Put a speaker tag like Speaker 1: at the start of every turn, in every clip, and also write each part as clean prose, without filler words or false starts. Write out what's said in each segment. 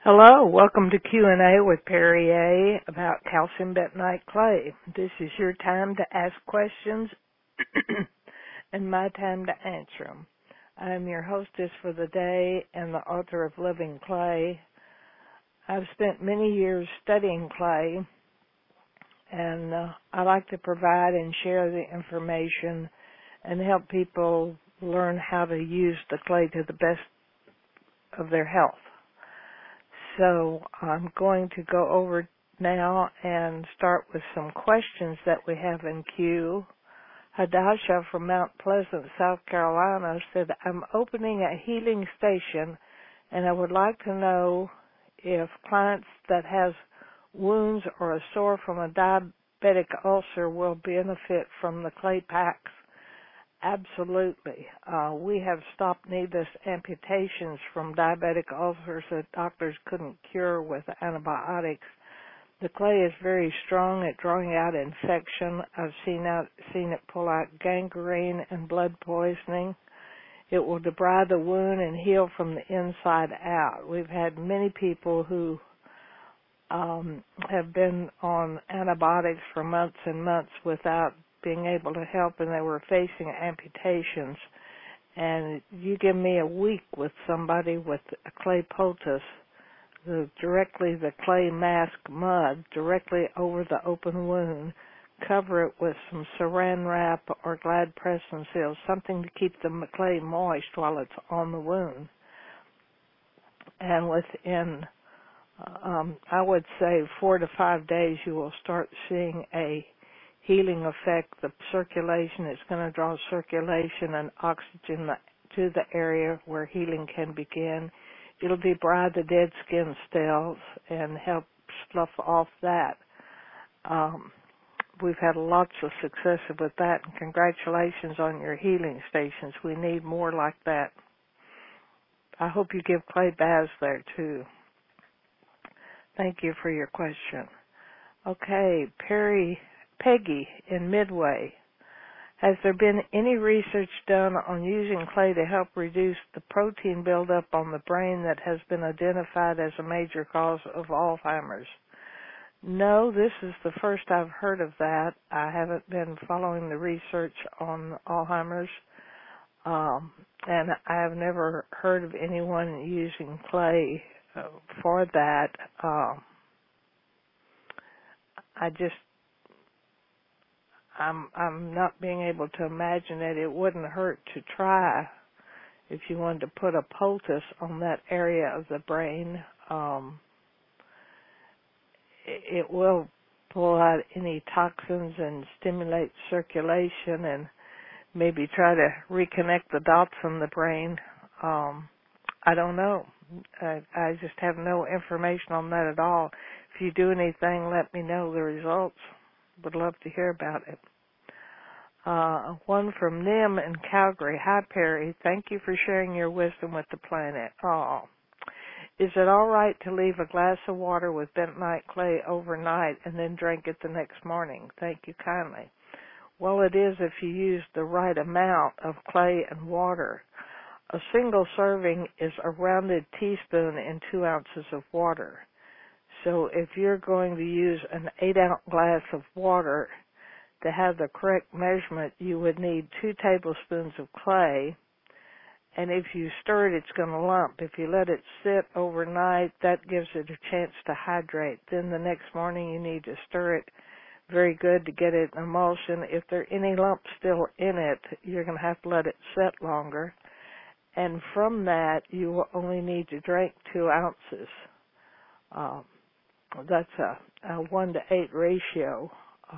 Speaker 1: Hello, welcome to Q&A with Perry A. about calcium bentonite clay. This is your time to ask questions and my time to answer them. I am your hostess for the day and the author of Living Clay. I've spent many years studying clay, and I like to provide and share the information and help people learn how to use the clay to the best of their health. So I'm going to go over now and start with some questions that we have in queue. Hadasha from Mount Pleasant, South Carolina said, I'm opening a healing station and I would like to know if clients that has wounds or a sore from a diabetic ulcer will benefit from the clay packs. Absolutely. We have stopped needless amputations from diabetic ulcers that doctors couldn't cure with antibiotics. The clay is very strong at drawing out infection. I've seen it pull out gangrene and blood poisoning. It will debride the wound and heal from the inside out. We've had many people who have been on antibiotics for months and months without being able to help, and they were facing amputations. And you give me a week with somebody with a clay poultice, directly the clay mask mud directly over the open wound, cover it with some saran wrap or Glad press and seal, something to keep the clay moist while it's on the wound. And within, I would say 4 to 5 days, you will start seeing a healing effect. The circulation is going to draw circulation and oxygen to the area where healing can begin. It'll debride the dead skin cells and help slough off that. We've had lots of success with that, and congratulations on your healing stations. We need more like that. I hope you give clay baths there too. Thank you for your question. Okay, Peggy in Midway. Has there been any research done on using clay to help reduce the protein buildup on the brain that has been identified as a major cause of Alzheimer's? No, this is the first I've heard of that. I haven't been following the research on Alzheimer's, and I have never heard of anyone using clay for that. I'm not being able to imagine that it wouldn't hurt to try if you wanted to put a poultice on that area of the brain. It will pull out any toxins and stimulate circulation and maybe try to reconnect the dots in the brain. I don't know. I just have no information on that at all. If you do anything, let me know the results. Would love to hear about it. One from Nim in Calgary. Hi, Perry. Thank you for sharing your wisdom with the planet. Oh. Is it all right to leave a glass of water with bentonite clay overnight and then drink it the next morning? Thank you kindly. Well, it is if you use the right amount of clay and water. A single serving is a rounded teaspoon in 2 ounces of water. So if you're going to use an 8-ounce glass of water, to have the correct measurement, you would need 2 tablespoons of clay. And if you stir it, it's going to lump. If you let it sit overnight, that gives it a chance to hydrate. Then the next morning, you need to stir it very good to get it in emulsion. If there are any lumps still in it, you're going to have to let it set longer. And from that, you will only need to drink 2 ounces. That's a 1 to 8 ratio.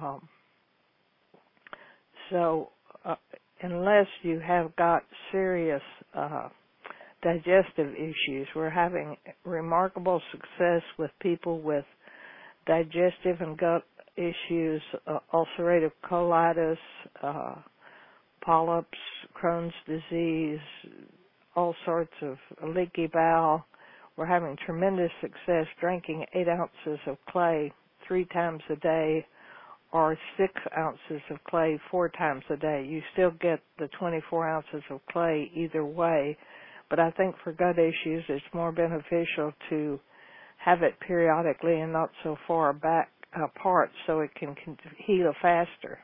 Speaker 1: So unless you have got serious digestive issues, we're having remarkable success with people with digestive and gut issues, ulcerative colitis, polyps, Crohn's disease, all sorts of leaky bowel. We're having tremendous success drinking 8 ounces of clay 3 times a day or 6 ounces of clay 4 times a day. You still get the 24 ounces of clay either way, but I think for gut issues it's more beneficial to have it periodically and not so far back apart so it can heal faster.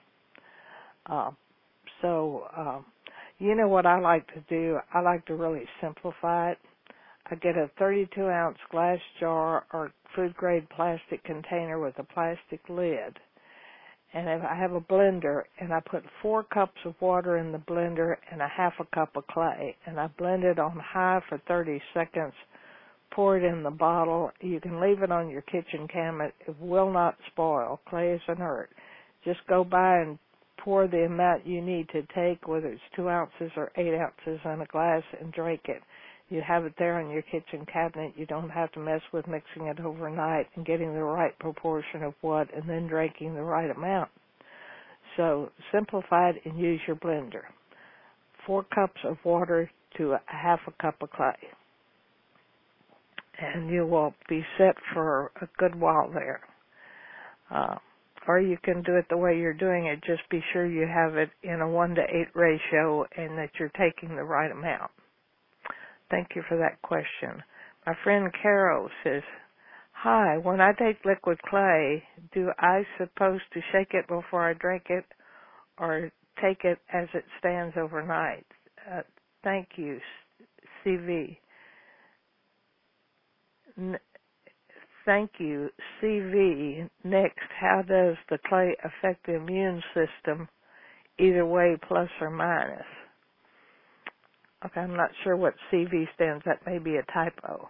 Speaker 1: You know what I like to do? I like to really simplify it. I get a 32-ounce glass jar or food-grade plastic container with a plastic lid. And if I have a blender, and I put 4 cups of water in the blender and a half a cup of clay, and I blend it on high for 30 seconds, pour it in the bottle. You can leave it on your kitchen cabinet. It will not spoil. Clay is inert. Just go by and pour the amount you need to take, whether it's 2 ounces or 8 ounces in a glass, and drink it. You have it there in your kitchen cabinet. You don't have to mess with mixing it overnight and getting the right proportion of what and then drinking the right amount. So simplify it and use your blender. 4 cups of water to a half a cup of clay. And you will be set for a good while there. Or you can do it the way you're doing it. Just be sure you have it in a 1:8 ratio and that you're taking the right amount. Thank you for that question. My friend Carol says, hi, when I take liquid clay, do I supposed to shake it before I drink it or take it as it stands overnight? Thank you, CV. Thank you, CV. Next, how does the clay affect the immune system, either way, plus or minus? Okay, I'm not sure what CV stands. That may be a typo.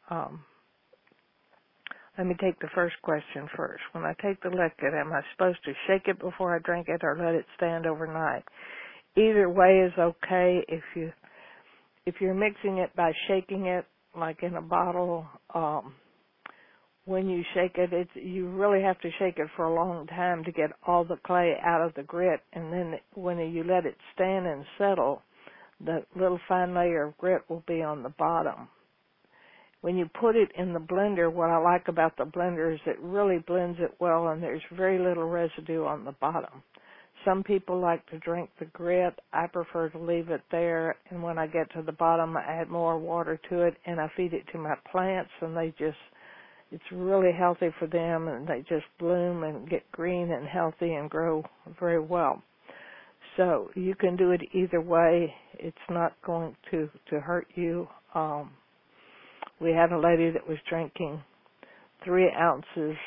Speaker 1: Let me take the first question first. When I take the liquid, am I supposed to shake it before I drink it or let it stand overnight? Either way is okay. If you're mixing it by shaking it, like in a bottle, when you shake it, you really have to shake it for a long time to get all the clay out of the grit, and then when you let it stand and settle, the little fine layer of grit will be on the bottom. When you put it in the blender, what I like about the blender is it really blends it well and there's very little residue on the bottom. Some people like to drink the grit. I prefer to leave it there, and when I get to the bottom, I add more water to it and I feed it to my plants, and it's really healthy for them, and they just bloom and get green and healthy and grow very well. So you can do it either way. It's not going to hurt you. We had a lady that was drinking 8 ounces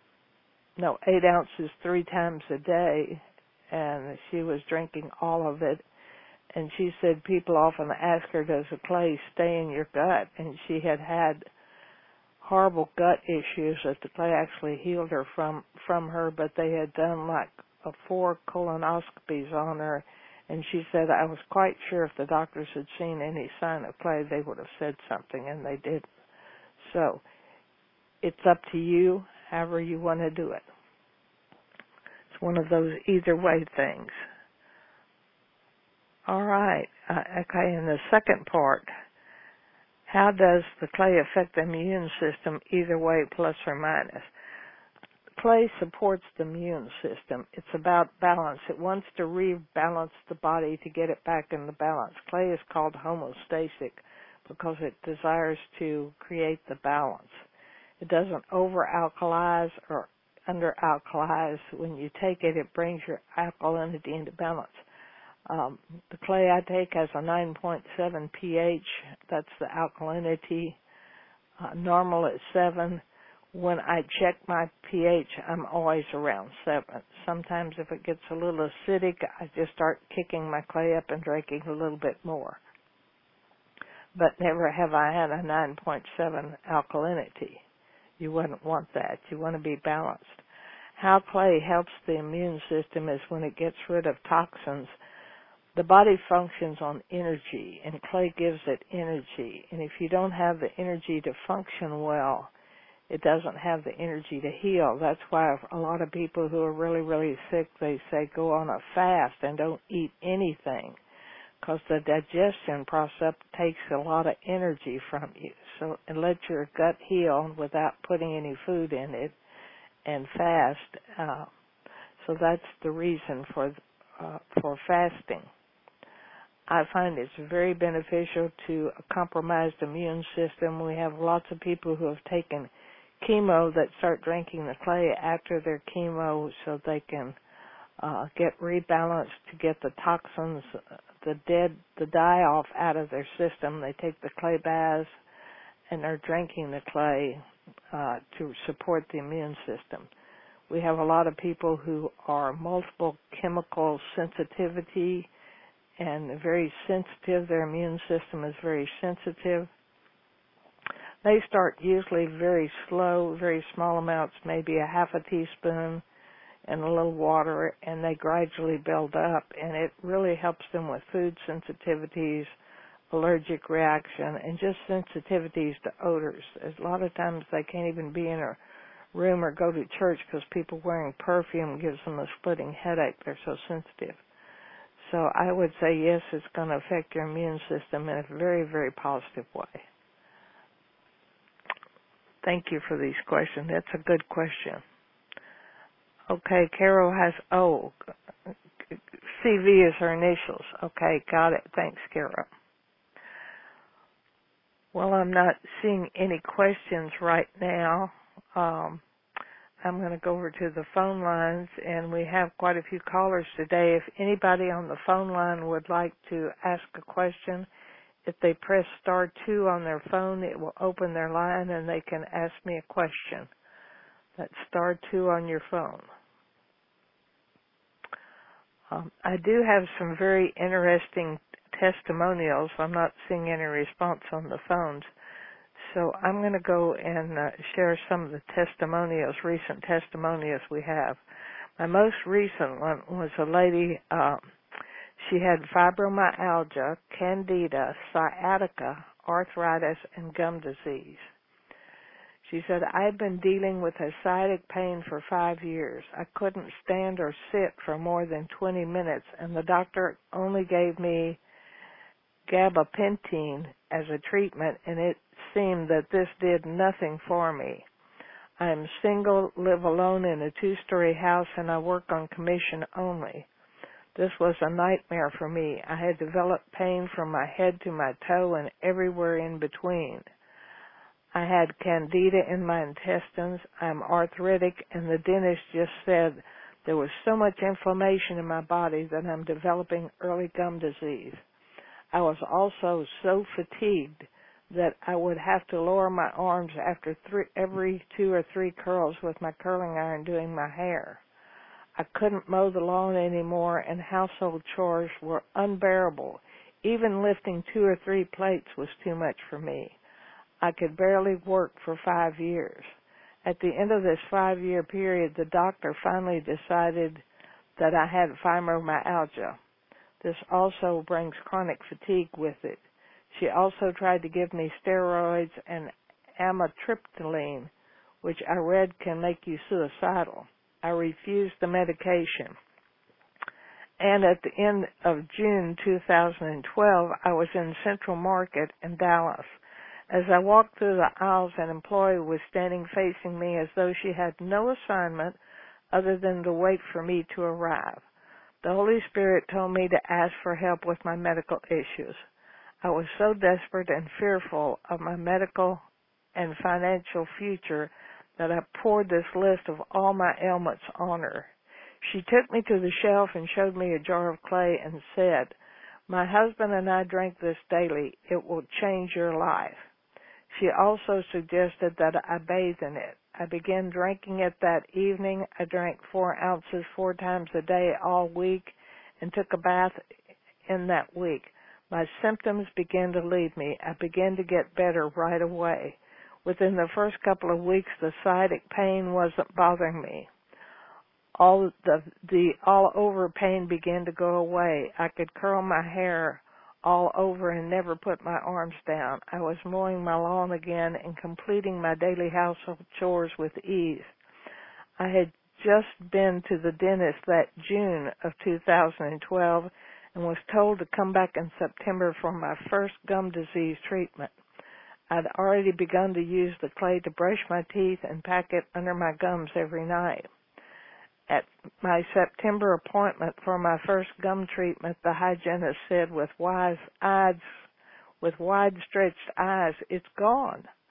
Speaker 1: 3 times a day, and she was drinking all of it. And she said people often ask her, does the clay stay in your gut? And she had horrible gut issues that the clay actually healed her from her, but they had done like 4 colonoscopies on her, and she said, I was quite sure if the doctors had seen any sign of clay, they would have said something, and they didn't. So it's up to you, however you want to do it. It's one of those either way things. All right. Okay, in the second part, how does the clay affect the immune system either way, plus or minus? Clay supports the immune system. It's about balance. It wants to rebalance the body to get it back in the balance. Clay is called homeostatic because it desires to create the balance. It doesn't over-alkalize or under-alkalize. When you take it, it brings your alkalinity into balance. The clay I take has a 9.7 pH. That's the alkalinity. Normal is 7. When I check my pH, I'm always around 7. Sometimes if it gets a little acidic, I just start kicking my clay up and drinking a little bit more. But never have I had a 9.7 alkalinity. You wouldn't want that. You want to be balanced. How clay helps the immune system is when it gets rid of toxins. The body functions on energy, and clay gives it energy. And if you don't have the energy to function well, it doesn't have the energy to heal. That's why a lot of people who are really, really sick, they say go on a fast and don't eat anything, because the digestion process takes a lot of energy from you. So and let your gut heal without putting any food in it and fast. So that's the reason for fasting. I find it's very beneficial to a compromised immune system. We have lots of people who have taken chemo that start drinking the clay after their chemo so they can get rebalanced to get the toxins, the die-off out of their system. They take the clay baths and they're drinking the clay to support the immune system. We have a lot of people who are multiple chemical sensitivity and very sensitive. Their immune system is very sensitive. They start usually very slow, very small amounts, maybe a half a teaspoon and a little water, and they gradually build up, and it really helps them with food sensitivities, allergic reaction, and just sensitivities to odors. A lot of times they can't even be in a room or go to church because people wearing perfume gives them a splitting headache. They're so sensitive. So I would say yes, it's going to affect your immune system in a very, very positive way. Thank you for these questions. That's a good question. Okay, Carol has CV is her initials. Okay, got it. Thanks, Carol. Well, I'm not seeing any questions right now. I'm going to go over to the phone lines, and we have quite a few callers today. If anybody on the phone line would like to ask a question, if they press star 2 on their phone, it will open their line and they can ask me a question. That's star 2 on your phone. I do have some very interesting testimonials. I'm not seeing any response on the phones. So I'm going to go and share some of the testimonials, recent testimonials we have. My most recent one was a lady, she had fibromyalgia, candida, sciatica, arthritis, and gum disease. She said, I've been dealing with a sciatic pain for 5 years. I couldn't stand or sit for more than 20 minutes, and the doctor only gave me gabapentin as a treatment, and it seemed that this did nothing for me. I am single, live alone in a 2-story house, and I work on commission only. This was a nightmare for me. I had developed pain from my head to my toe and everywhere in between. I had candida in my intestines. I'm arthritic, and the dentist just said there was so much inflammation in my body that I'm developing early gum disease. I was also so fatigued that I would have to lower my arms after every 2 or 3 curls with my curling iron doing my hair. I couldn't mow the lawn anymore, and household chores were unbearable. Even lifting 2 or 3 plates was too much for me. I could barely work for 5 years. At the end of this 5-year period, the doctor finally decided that I had fibromyalgia. This also brings chronic fatigue with it. She also tried to give me steroids and amitriptyline, which I read can make you suicidal. I refused the medication. And at the end of June 2012, I was in Central Market in Dallas. As I walked through the aisles, an employee was standing facing me as though she had no assignment other than to wait for me to arrive. The Holy Spirit told me to ask for help with my medical issues. I was so desperate and fearful of my medical and financial future that I poured this list of all my ailments on her. She took me to the shelf and showed me a jar of clay and said, "My husband and I drink this daily. It will change your life." She also suggested that I bathe in it. I began drinking it that evening. I drank 4 ounces 4 times a day all week and took a bath in that week. My symptoms began to leave me. I began to get better right away. Within the first couple of weeks, the sciatic pain wasn't bothering me. All over pain began to go away. I could curl my hair all over and never put my arms down. I was mowing my lawn again and completing my daily household chores with ease. I had just been to the dentist that June of 2012 and was told to come back in September for my first gum disease treatment. I'd already begun to use the clay to brush my teeth and pack it under my gums every night. At my September appointment for my first gum treatment, the hygienist said with wide-stretched eyes, "It's gone."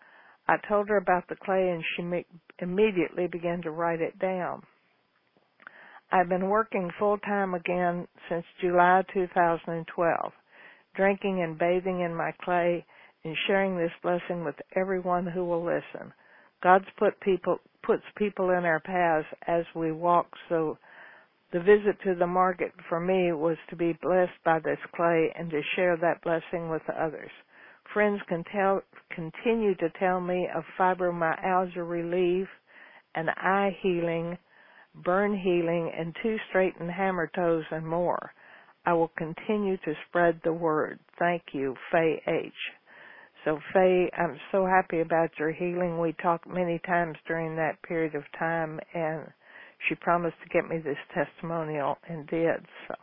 Speaker 1: I told her about the clay, and she immediately began to write it down. I've been working full-time again since July 2012, drinking and bathing in my clay and sharing this blessing with everyone who will listen. God's puts people in our paths as we walk, so the visit to the market for me was to be blessed by this clay and to share that blessing with others. Friends continue to tell me of fibromyalgia relief and eye healing, burn healing, and 2 straightened hammer toes and more. I will continue to spread the word. Thank you, Faye H. So, Faye, I'm so happy about your healing. We talked many times during that period of time, and she promised to get me this testimonial and did. So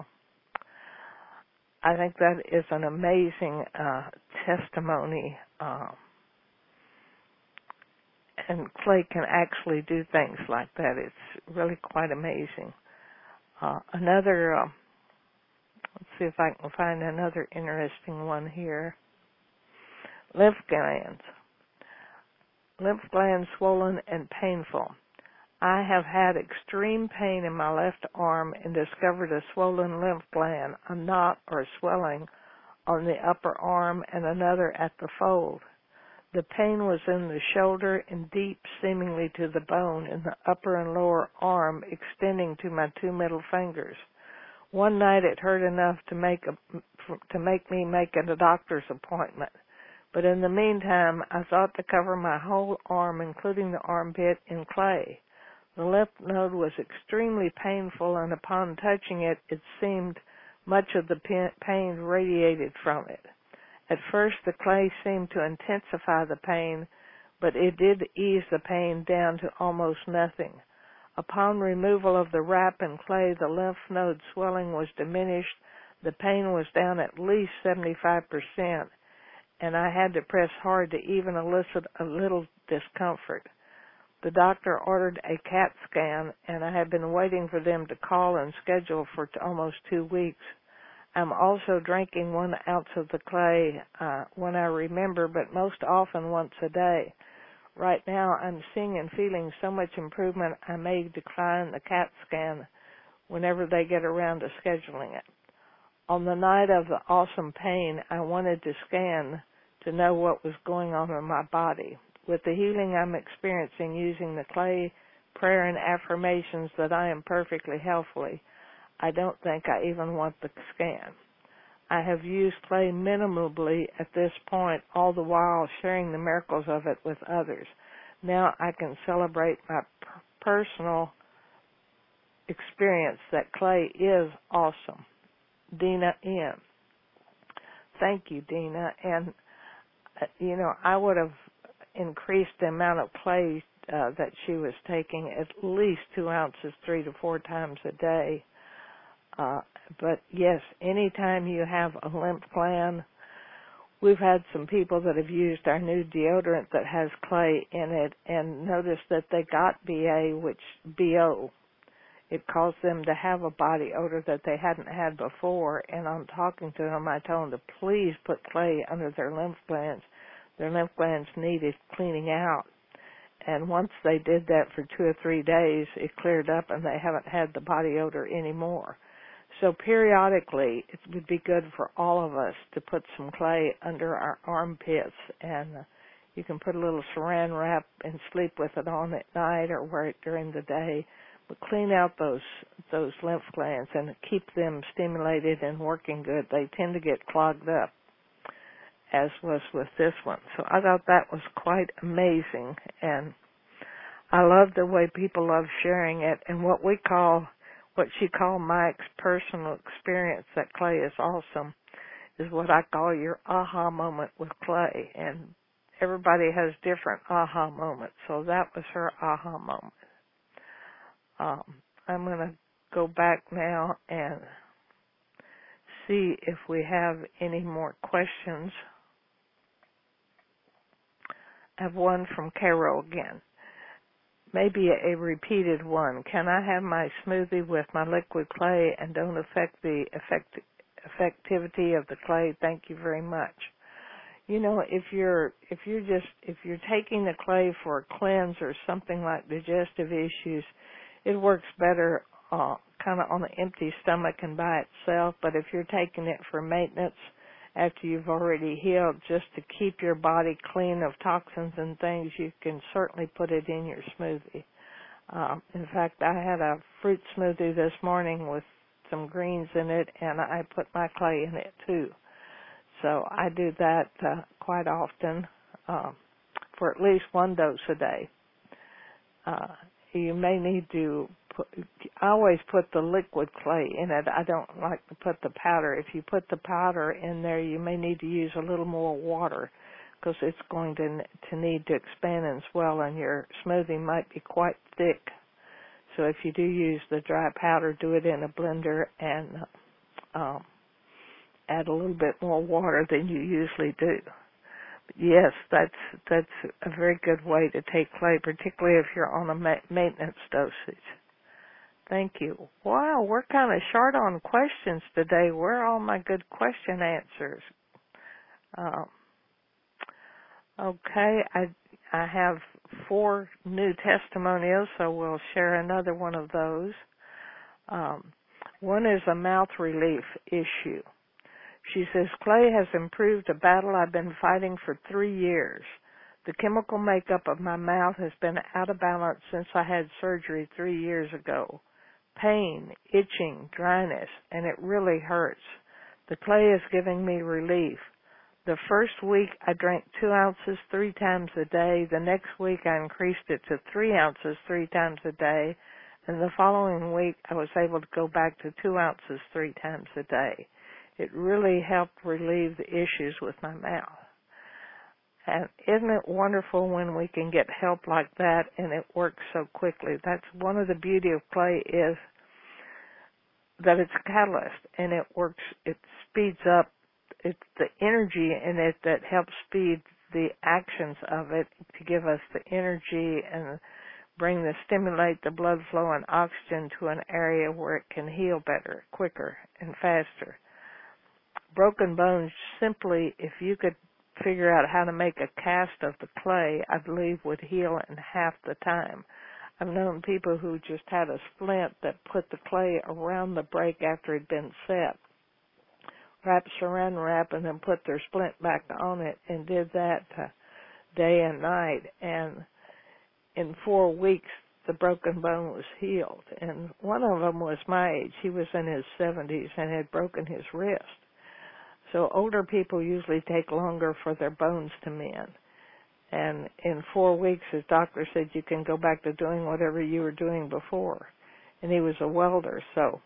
Speaker 1: I think that is an amazing testimony, and clay can actually do things like that. It's really quite amazing. Let's see if I can find another interesting one here. Lymph glands. Lymph glands swollen and painful. I have had extreme pain in my left arm and discovered a swollen lymph gland, a knot or swelling on the upper arm and another at the fold. The pain was in the shoulder and deep, seemingly to the bone, in the upper and lower arm, extending to my 2 middle fingers. One night it hurt enough to make me make a doctor's appointment. But in the meantime, I thought to cover my whole arm, including the armpit, in clay. The lymph node was extremely painful, and upon touching it, it seemed much of the pain radiated from it. At first, the clay seemed to intensify the pain, but it did ease the pain down to almost nothing. Upon removal of the wrap and clay, the lymph node swelling was diminished, the pain was down at least 75%, and I had to press hard to even elicit a little discomfort. The doctor ordered a CAT scan, and I have been waiting for them to call and schedule for almost 2 weeks. I'm also drinking 1 ounce of the clay when I remember, but most often once a day. Right now, I'm seeing and feeling so much improvement, I may decline the CAT scan whenever they get around to scheduling it. On the night of the awesome pain, I wanted to scan to know what was going on in my body. With the healing I'm experiencing using the clay, prayer, and affirmations that I am perfectly healthy, I don't think I even want the scan. I have used clay minimally at this point, all the while sharing the miracles of it with others. Now I can celebrate my personal experience that clay is awesome. Dina N. Thank you, Dina. And, I would have increased the amount of clay that she was taking at least 2 ounces 3 to 4 times a day. But yes, anytime you have a lymph gland, we've had some people that have used our new deodorant that has clay in it and noticed that they got BO. It caused them to have a body odor that they hadn't had before, and on talking to them, I told them to please put clay under their lymph glands. Their lymph glands needed cleaning out. And once they did that for 2 or 3 days, it cleared up and they haven't had the body odor anymore. So periodically, it would be good for all of us to put some clay under our armpits, and you can put a little saran wrap and sleep with it on at night or wear it during the day. But clean out those lymph glands and keep them stimulated and working good. They tend to get clogged up, as was with this one. So I thought that was quite amazing, and I love the way people love sharing it. And what she called my personal experience that clay is awesome is what I call your aha moment with clay. And everybody has different aha moments, so that was her aha moment. I'm going to go back now and see if we have any more questions. I have one from Carol again. Maybe a repeated one. Can I have my smoothie with my liquid clay and don't affect the effectivity of the clay? Thank you very much. if you're taking the clay for a cleanse or something like digestive issues, it works better kind of on an empty stomach and by itself. But if you're taking it for maintenance after you've already healed, just to keep your body clean of toxins and things, you can certainly put it in your smoothie. In fact, I had a fruit smoothie this morning with some greens in it, and I put my clay in it too. So I do that quite often for at least one dose a day. You may need to I always put the liquid clay in it. I don't like to put the powder. If you put the powder in there, you may need to use a little more water because it's going to need to expand and swell, and your smoothie might be quite thick. So if you do use the dry powder, do it in a blender and add a little bit more water than you usually do. But yes, that's a very good way to take clay, particularly if you're on a maintenance dosage. Thank you. Wow, we're kind of short on questions today. Where are all my good question answers? Okay, I have 4 new testimonials, so we'll share another one of those. One is a mouth relief issue. She says, clay has improved a battle I've been fighting for 3 years. The chemical makeup of my mouth has been out of balance since I had surgery 3 years ago. Pain, itching, dryness, and it really hurts. The clay is giving me relief. The first week I drank 2 ounces 3 times a day. The next week I increased it to 3 ounces 3 times a day. And the following week I was able to go back to 2 ounces 3 times a day. It really helped relieve the issues with my mouth. And isn't it wonderful when we can get help like that and it works so quickly? That's one of the beauty of clay, is that it's a catalyst and it works, it speeds up. It's the energy in it that helps speed the actions of it to give us the energy and stimulate the blood flow and oxygen to an area where it can heal better, quicker, and faster. Broken bones, simply, if you could figure out how to make a cast of the clay, I believe would heal in half the time. I've known people who just had a splint that put the clay around the break after it had been set, wrapped saran wrap, and then put their splint back on it, and did that day and night. And in 4 weeks, the broken bone was healed. And one of them was my age. He was in his 70s and had broken his wrist. So older people usually take longer for their bones to mend. And in 4 weeks, his doctor said, you can go back to doing whatever you were doing before. And he was a welder, so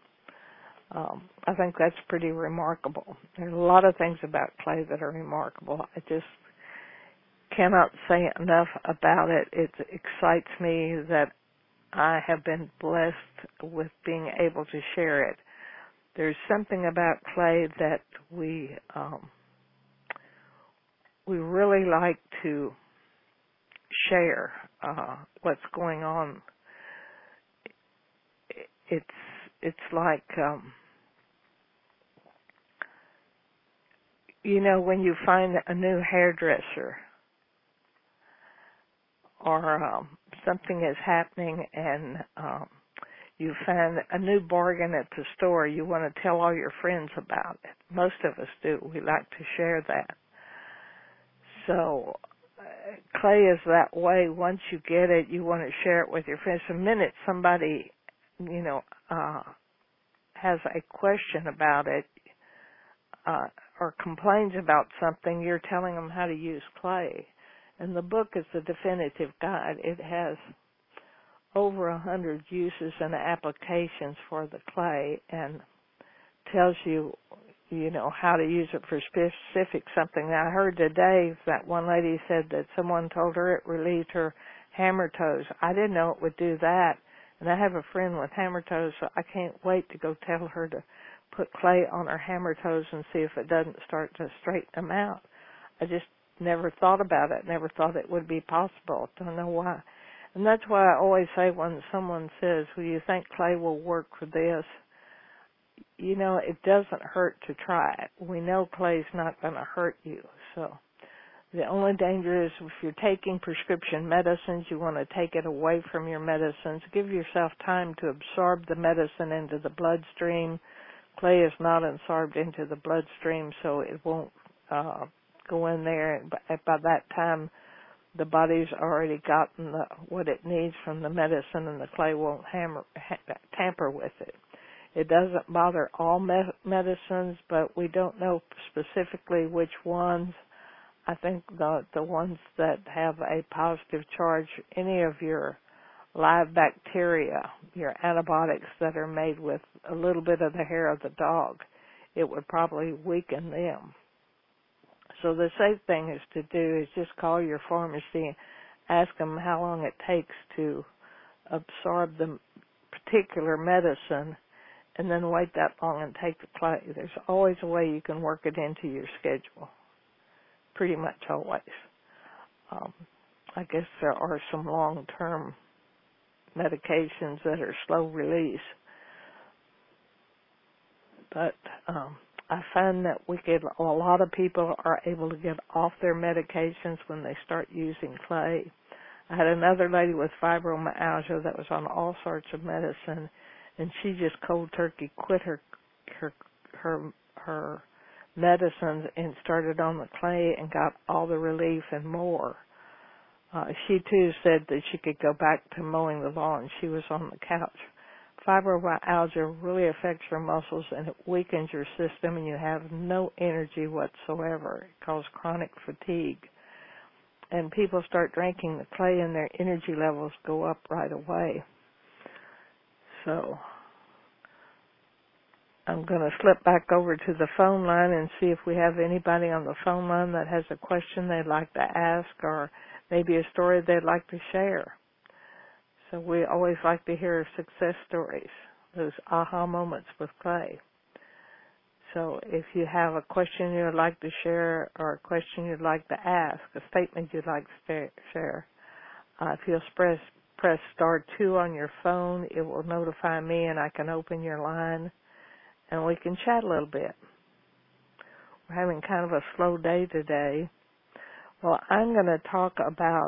Speaker 1: I think that's pretty remarkable. There's a lot of things about clay that are remarkable. I just cannot say enough about it. It excites me that I have been blessed with being able to share it. There's something about clay that we really like to share what's going on. It's like when you find a new hairdresser or something is happening and you find a new bargain at the store, you want to tell all your friends about it. Most of us do. We like to share that. So clay is that way. Once you get it, you want to share it with your friends. The minute somebody, has a question about it or complains about something, you're telling them how to use clay. And the book is the definitive guide. It has over 100 uses and applications for the clay and tells you, how to use it for specific something. Now, I heard today that one lady said that someone told her it relieved her hammer toes. I didn't know it would do that. And I have a friend with hammer toes, so I can't wait to go tell her to put clay on her hammer toes and see if it doesn't start to straighten them out. I just never thought about it, never thought it would be possible. Don't know why. And that's why I always say when someone says, well, you think clay will work for this? It doesn't hurt to try it. We know clay's not going to hurt you. So The only danger is if you're taking prescription medicines, you want to take it away from your medicines. Give yourself time to absorb the medicine into the bloodstream. Clay is not absorbed into the bloodstream, so it won't go in there. By that time, the body's already gotten what it needs from the medicine, and the clay won't tamper with it. It doesn't bother all medicines, but we don't know specifically which ones. I think the ones that have a positive charge, any of your live bacteria, your antibiotics that are made with a little bit of the hair of the dog, it would probably weaken them. So the safe thing is to do is just call your pharmacy, ask them how long it takes to absorb the particular medicine, and then wait that long and take the clay. There's always a way you can work it into your schedule. Pretty much always. I guess there are some long-term medications that are slow release. But I find that a lot of people are able to get off their medications when they start using clay. I had another lady with fibromyalgia that was on all sorts of medicine, and she just cold turkey quit her medicines and started on the clay and got all the relief and more. She too said that she could go back to mowing the lawn. She was on the couch. Fibromyalgia really affects your muscles and it weakens your system, and you have no energy whatsoever. It causes chronic fatigue. And people start drinking the clay and their energy levels go up right away. So I'm going to slip back over to the phone line and see if we have anybody on the phone line that has a question they'd like to ask, or maybe a story they'd like to share. So we always like to hear success stories, those aha moments with clay. So if you have a question you'd like to share or a question you'd like to ask, a statement you'd like to share, if you'll press star 2 on your phone, it will notify me and I can open your line and we can chat a little bit. We're having kind of a slow day today. Well, I'm going to talk about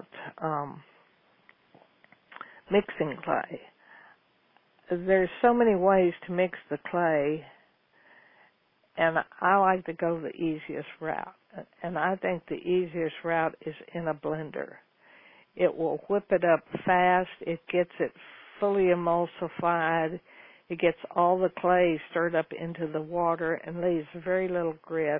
Speaker 1: mixing clay. There's so many ways to mix the clay, and I like to go the easiest route. And I think the easiest route is in a blender. It will whip it up fast. It gets it fully emulsified. It gets all the clay stirred up into the water and leaves very little grit.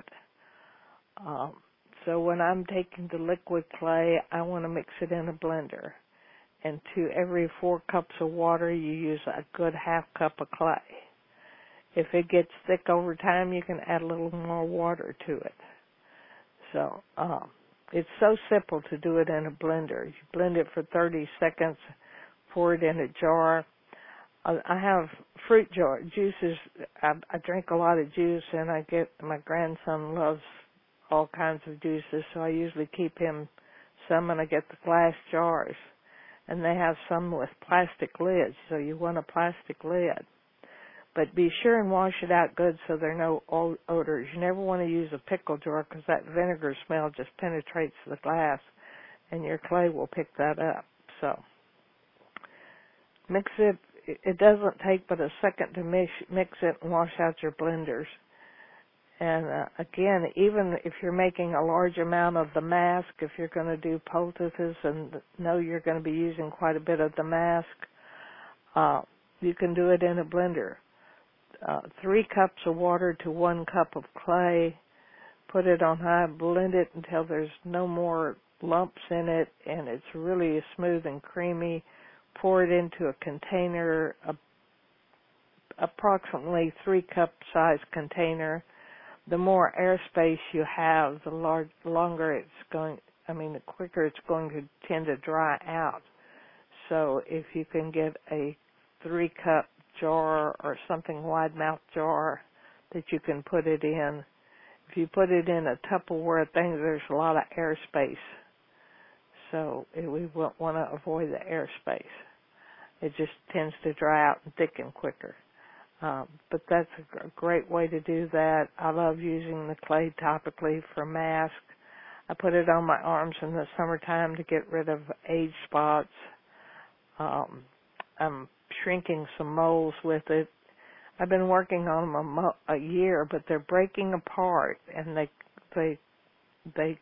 Speaker 1: So when I'm taking the liquid clay, I want to mix it in a blender. And to every 4 cups of water, you use a good half cup of clay. If it gets thick over time, you can add a little more water to it. So it's so simple to do it in a blender. You blend it for 30 seconds, pour it in a jar. I have fruit juices. I drink a lot of juice, and my grandson loves all kinds of juices, so I usually keep him some, and I get the glass jars. And they have some with plastic lids, so you want a plastic lid. But be sure and wash it out good so there are no odors. You never want to use a pickle jar because that vinegar smell just penetrates the glass, and your clay will pick that up. So mix it. It doesn't take but a second to mix it and wash out your blenders. And again, even if you're making a large amount of the mask, if you're going to do poultices and know you're going to be using quite a bit of the mask, you can do it in a blender. 3 cups of water to 1 cup of clay, put it on high, blend it until there's no more lumps in it and it's really smooth and creamy. Pour it into a container, approximately 3 cup size container. The more airspace you have, the longer the quicker it's going to tend to dry out. So if you can get a 3 cup jar or something wide mouth jar that you can put it in. If you put it in a Tupperware thing, there's a lot of airspace. So we want to avoid the airspace. It just tends to dry out and thicken quicker. But that's a great way to do that. I love using the clay topically for masks. I put it on my arms in the summertime to get rid of age spots. I'm shrinking some moles with it. I've been working on them a year, but they're breaking apart, and they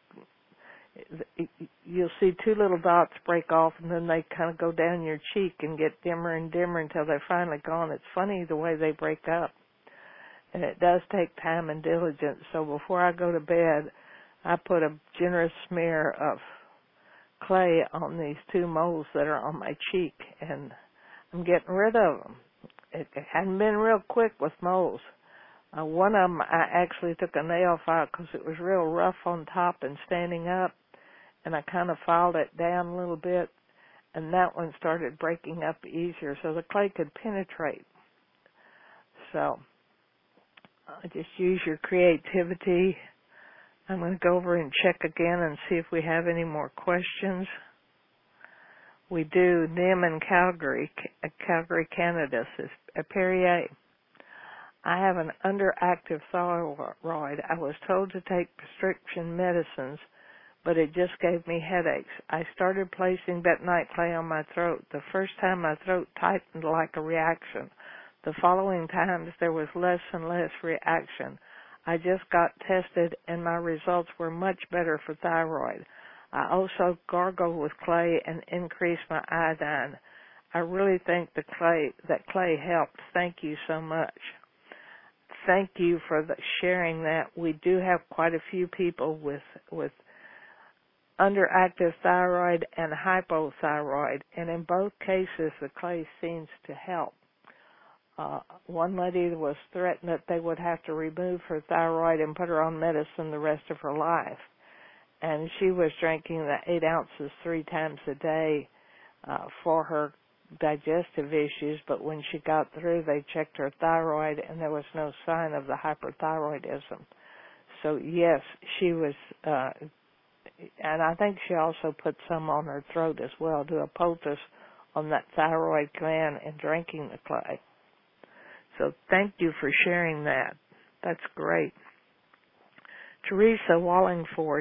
Speaker 1: you'll see two little dots break off, and then they kind of go down your cheek and get dimmer and dimmer until they're finally gone. It's funny the way they break up, and it does take time and diligence. So before I go to bed, I put a generous smear of clay on these two moles that are on my cheek, and I'm getting rid of them. It hadn't been real quick with moles. One of them, I actually took a nail file because it was real rough on top and standing up, and I kind of filed it down a little bit, and that one started breaking up easier so the clay could penetrate. So just use your creativity. I'm going to go over and check again and see if we have any more questions. We do. Nim in Calgary, Canada, says Perrier. I have an underactive thyroid. I was told to take prescription medicines, but it just gave me headaches. I started placing bentonite clay on my throat. The first time my throat tightened like a reaction. The following times there was less and less reaction. I just got tested and my results were much better for thyroid. I also gargle with clay and increase my iodine. I really think that clay helped. Thank you so much. Thank you for sharing that. We do have quite a few people with underactive thyroid and hypothyroid, and in both cases the clay seems to help. One lady was threatened that they would have to remove her thyroid and put her on medicine the rest of her life. And she was drinking the 8 ounces 3 times a day for her digestive issues, but when she got through, they checked her thyroid, and there was no sign of the hyperthyroidism. So, yes, she was, and I think she also put some on her throat as well, do a poultice on that thyroid gland and drinking the clay. So thank you for sharing that. That's great. Teresa Wallingford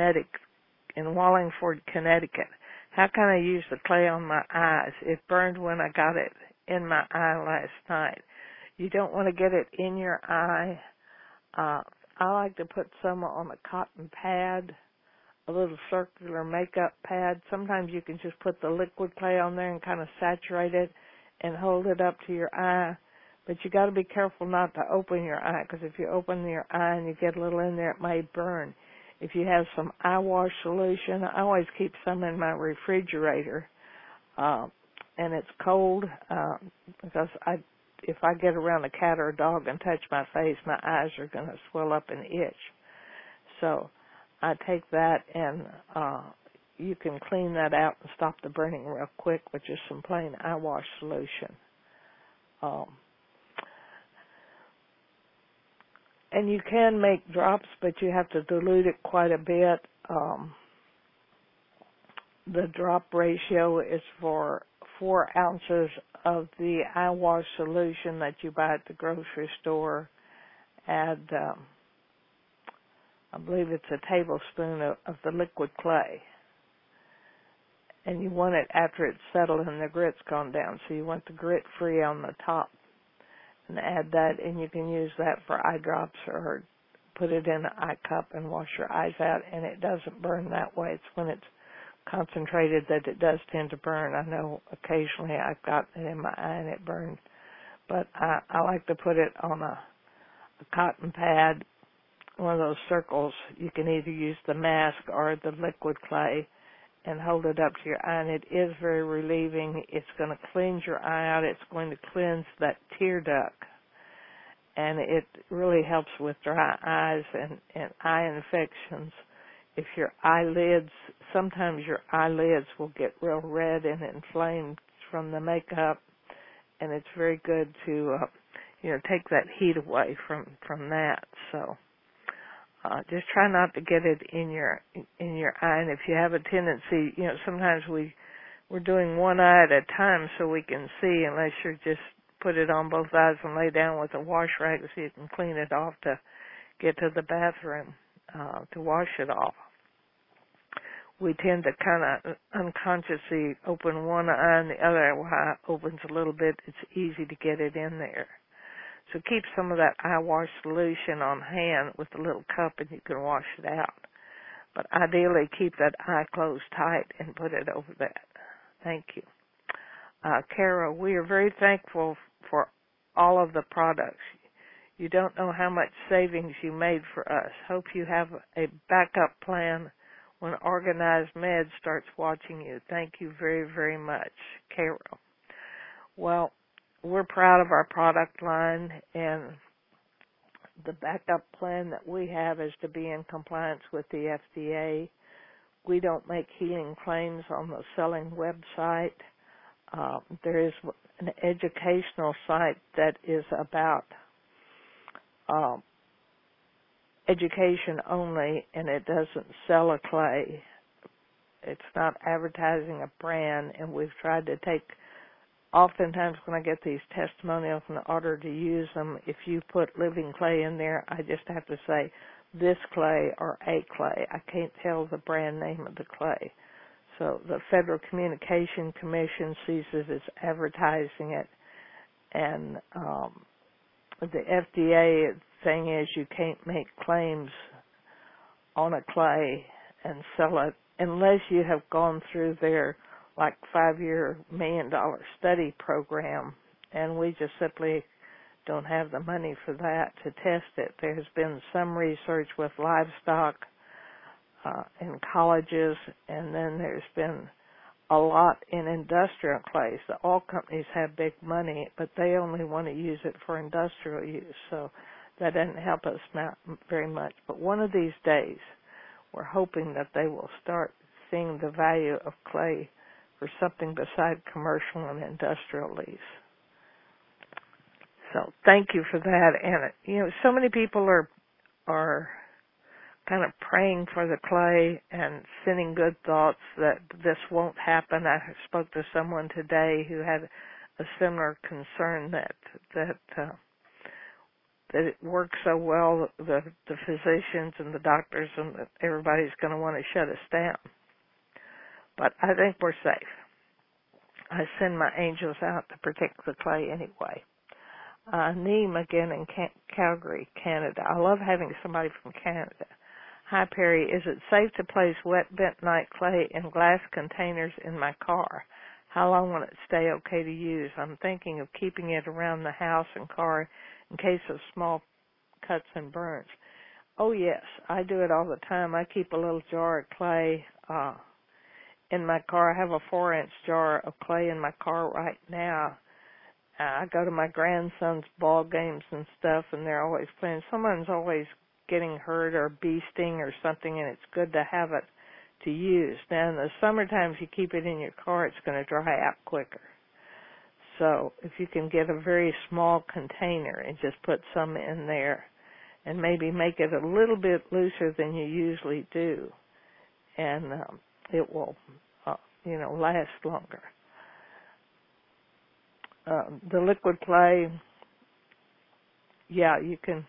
Speaker 1: in Wallingford, Connecticut. How can I use the clay on my eyes? It burned when I got it in my eye last night. You don't want to get it in your eye. I like to put some on a cotton pad, a little circular makeup pad. Sometimes you can just put the liquid clay on there and kind of saturate it and hold it up to your eye. But you got to be careful not to open your eye, because if you open your eye and you get a little in there, it may burn. If you have some eye wash solution, I always keep some in my refrigerator, and it's cold because if I get around a cat or a dog and touch my face, my eyes are going to swell up and itch. So I take that, and you can clean that out and stop the burning real quick with just some plain eye wash solution. And you can make drops, but you have to dilute it quite a bit. The drop ratio is for 4 ounces of the eye wash solution that you buy at the grocery store. Add, I believe it's a tablespoon of the liquid clay. And you want it after it's settled and the grit's gone down. So you want the grit free on the top. And add that, and you can use that for eye drops or put it in an eye cup and wash your eyes out, and it doesn't burn that way. It's when it's concentrated that it does tend to burn. I know occasionally I've got it in my eye and it burns, but I like to put it on a cotton pad, one of those circles. You can either use the mask or the liquid clay and hold it up to your eye, and it is very relieving. It's going to cleanse your eye out. It's going to cleanse that tear duct, and it really helps with dry eyes and eye infections. If your eyelids, sometimes your eyelids will get real red and inflamed from the makeup, and it's very good to, take that heat away from that. So just try not to get it in your eye. And if you have a tendency, sometimes we're doing one eye at a time so we can see, unless you just put it on both eyes and lay down with a wash rag so you can clean it off to get to the bathroom to wash it off. we tend to kind of unconsciously open one eye and the other eye opens a little bit. It's easy to get it in there. So keep some of that eye wash solution on hand with a little cup and you can wash it out. But ideally keep that eye closed tight and put it over that. Thank you. Kara, we are very thankful for all of the products. You don't know how much savings you made for us. Hope you have a backup plan when Organized Med starts watching you. Thank you very, very much, Kara. Well, we're proud of our product line, and the backup plan that we have is to be in compliance with the FDA. We don't make healing claims on the selling website. There is an educational site that is about education only, and it doesn't sell a clay. It's not advertising a brand, and we've tried to take, oftentimes when I get these testimonials in order to use them, if you put living clay in there, I just have to say this clay or a clay. I can't tell the brand name of the clay. So the Federal Communication Commission sees it as advertising it, and the FDA thing is you can't make claims on a clay and sell it unless you have gone through their 5-year $1 million study program, and we just simply don't have the money for that to test it. There has been some research with livestock in colleges, and then there's been a lot in industrial clays. The oil companies have big money, but they only want to use it for industrial use, so that doesn't help us very much. But one of these days, we're hoping that they will start seeing the value of clay for something beside commercial and industrial lease. So thank you for that. And, so many people are kind of praying for the clay and sending good thoughts that this won't happen. I spoke to someone today who had a similar concern that it works so well, the physicians and the doctors and everybody's going to want to shut us down. But I think we're safe. I send my angels out to protect the clay anyway. Neem again in Calgary, Canada. I love having somebody from Canada. Hi, Perry. Is it safe to place wet bentonite clay in glass containers in my car? How long will it stay okay to use? I'm thinking of keeping it around the house and car in case of small cuts and burns. Oh, yes. I do it all the time. I keep a little jar of clay in my car. I have a 4-inch jar of clay in my car right now. I go to my grandson's ball games and stuff, and they're always playing. Someone's always getting hurt or bee sting or something, and it's good to have it to use. Now, in the summertime, if you keep it in your car, it's going to dry out quicker. So if you can get a very small container and just put some in there and maybe make it a little bit looser than you usually do, and it will, last longer. The liquid clay, yeah, you can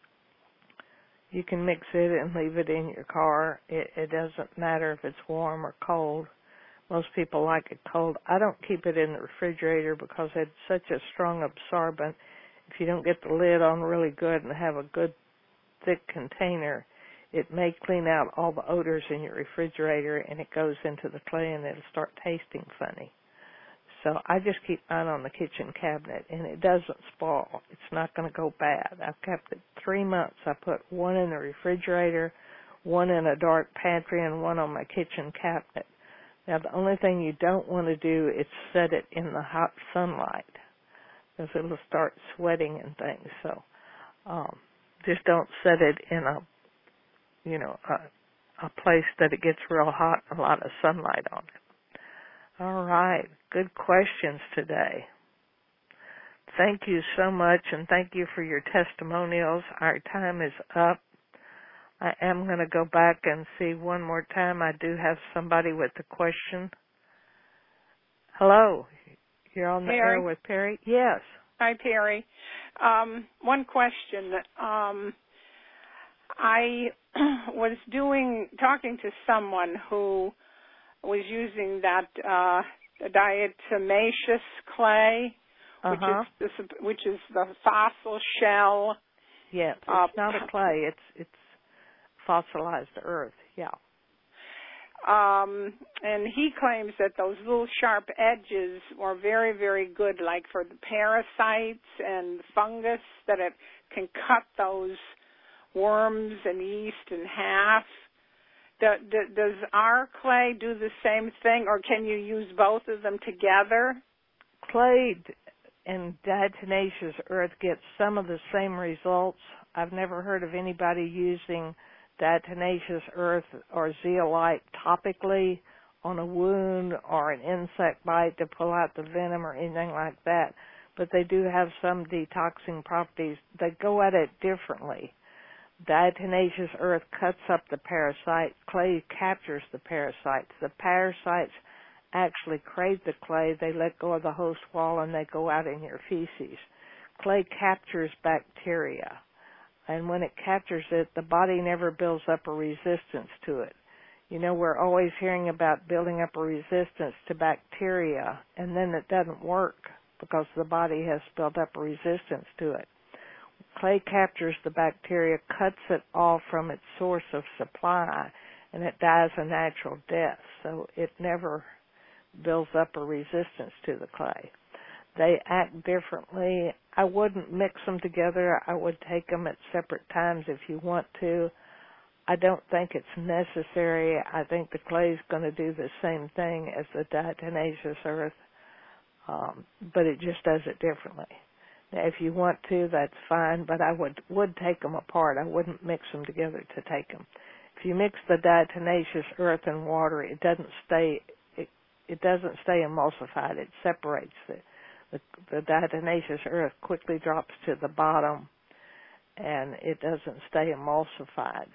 Speaker 1: mix it and leave it in your car. It doesn't matter if it's warm or cold. Most people like it cold. I don't keep it in the refrigerator because it's such a strong absorbent. If you don't get the lid on really good and have a good thick container, it may clean out all the odors in your refrigerator, and it goes into the clay and it'll start tasting funny. So I just keep mine on the kitchen cabinet, and it doesn't spoil. It's not going to go bad. I've kept it 3 months. I put one in the refrigerator, one in a dark pantry, and one on my kitchen cabinet. Now, the only thing you don't want to do is set it in the hot sunlight, because it'll start sweating and things. So just don't set it in a place that it gets real hot and a lot of sunlight on it. All right. Good questions today. Thank you so much, and thank you for your testimonials. Our time is up. I am going to go back and see one more time. I do have somebody with a question. Hello. You're on the air with Perry? Yes.
Speaker 2: Hi, Perry. One question. I was talking to someone who was using that diatomaceous clay, which is the fossil shell.
Speaker 1: Yes, it's not a clay. It's fossilized earth. Yeah.
Speaker 2: And he claims that those little sharp edges are very, very good, like for the parasites and fungus, that it can cut those worms and yeast in half. Does our clay do the same thing, or can you use both of them together?
Speaker 1: Clay and diatomaceous earth get some of the same results. I've never heard of anybody using diatomaceous earth or zeolite topically on a wound or an insect bite to pull out the venom or anything like that, but they do have some detoxing properties. They go at it differently. Diatomaceous earth cuts up the parasite. Clay captures the parasites. The parasites actually crave the clay. They let go of the host wall and they go out in your feces. Clay captures bacteria. And when it captures it, the body never builds up a resistance to it. You know, we're always hearing about building up a resistance to bacteria, and then it doesn't work because the body has built up a resistance to it. Clay captures the bacteria, cuts it off from its source of supply, and it dies a natural death. So it never builds up a resistance to the clay. They act differently. I wouldn't mix them together. I would take them at separate times if you want to. I don't think it's necessary. I think the clay is going to do the same thing as the diatomaceous earth, but it just does it differently. Now, if you want to, that's fine, but I would take them apart. I wouldn't mix them together to take them. If you mix the diatomaceous earth and water, it doesn't stay emulsified. It separates. The diatomaceous earth quickly drops to the bottom, and it doesn't stay emulsified.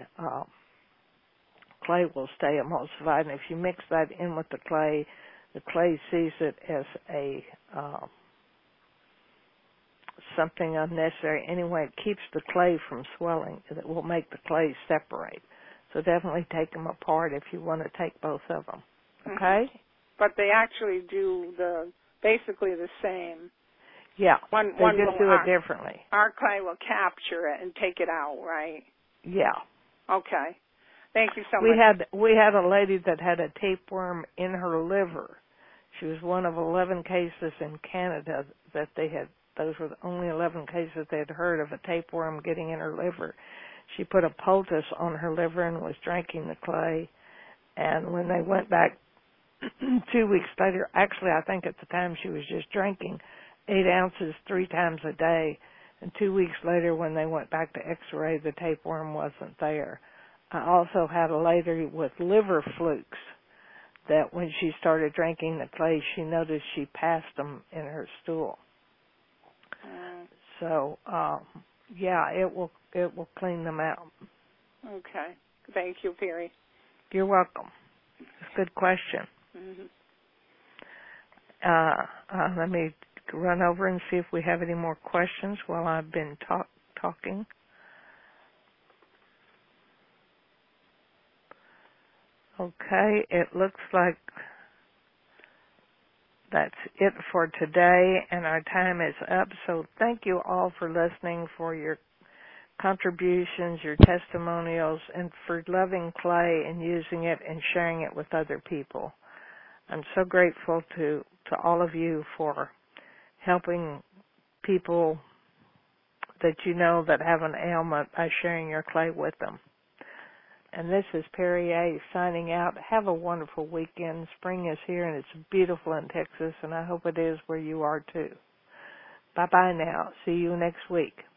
Speaker 1: Clay will stay emulsified, and if you mix that in with the clay sees it as a something unnecessary. Anyway, it keeps the clay from swelling. It will make the clay separate. So definitely take them apart if you want to take both of them. Okay?
Speaker 2: But they actually do basically the same.
Speaker 1: Yeah, they just do it differently.
Speaker 2: Our clay will capture it and take it out, right?
Speaker 1: Yeah.
Speaker 2: Okay. Thank you so much.
Speaker 1: We had a lady that had a tapeworm in her liver. She was one of 11 cases in Canada that they had. Those were the only 11 cases they had heard of a tapeworm getting in her liver. She put a poultice on her liver and was drinking the clay. And when they went back 2 weeks later, actually I think at the time she was just drinking 8 ounces 3 times a day. And 2 weeks later when they went back to x-ray, the tapeworm wasn't there. I also had a lady with liver flukes that when she started drinking the clay, she noticed she passed them in her stool. So, yeah, it will clean them out.
Speaker 2: Okay. Thank you, Perry.
Speaker 1: You're welcome. It's a good question.
Speaker 2: Mm-hmm.
Speaker 1: Let me run over and see if we have any more questions while I've been talking. Okay, it looks like that's it for today, and our time is up. So thank you all for listening, for your contributions, your testimonials, and for loving clay and using it and sharing it with other people. I'm so grateful to all of you for helping people that you know that have an ailment by sharing your clay with them. And this is Perry A. signing out. Have a wonderful weekend. Spring is here, and it's beautiful in Texas, and I hope it is where you are, too. Bye-bye now. See you next week.